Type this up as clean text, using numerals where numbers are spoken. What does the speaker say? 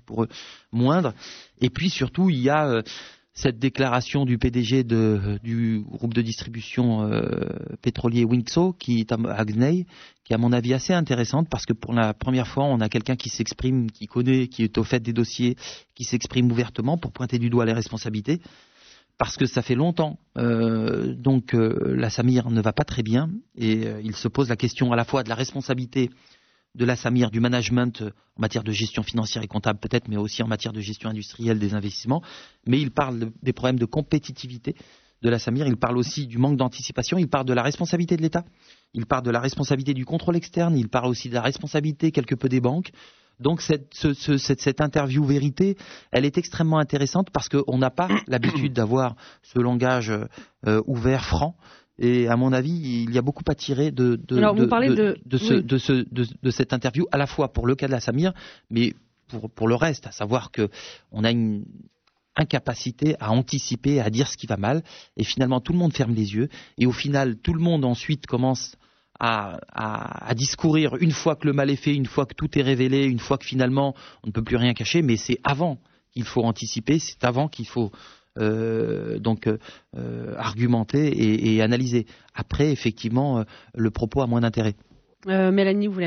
pour eux moindre. Et puis surtout, il y a cette déclaration du PDG du groupe de distribution pétrolier Winxo, qui est à Gney, qui est à mon avis assez intéressante, parce que pour la première fois, on a quelqu'un qui s'exprime, qui connaît, qui est au fait des dossiers, qui s'exprime ouvertement pour pointer du doigt les responsabilités. Parce que ça fait longtemps, la Samir ne va pas très bien, et il se pose la question à la fois de la responsabilité de la Samir, du management en matière de gestion financière et comptable peut-être, mais aussi en matière de gestion industrielle des investissements. Mais il parle des problèmes de compétitivité de la Samir, il parle aussi du manque d'anticipation, il parle de la responsabilité de l'État, il parle de la responsabilité du contrôle externe, il parle aussi de la responsabilité quelque peu des banques. Donc cette interview vérité, elle est extrêmement intéressante parce qu'on n'a pas l'habitude d'avoir ce langage ouvert, franc. Et à mon avis, il y a beaucoup à tirer de cette interview, à la fois pour le cas de la Samir, mais pour le reste, à savoir qu'on a une incapacité à anticiper, à dire ce qui va mal, et finalement tout le monde ferme les yeux, et au final tout le monde ensuite commence à discourir une fois que le mal est fait, une fois que tout est révélé, une fois que finalement on ne peut plus rien cacher, mais c'est avant qu'il faut anticiper, c'est avant qu'il faut argumenter et analyser. Après, effectivement, le propos a moins d'intérêt. Mélanie, vous voulez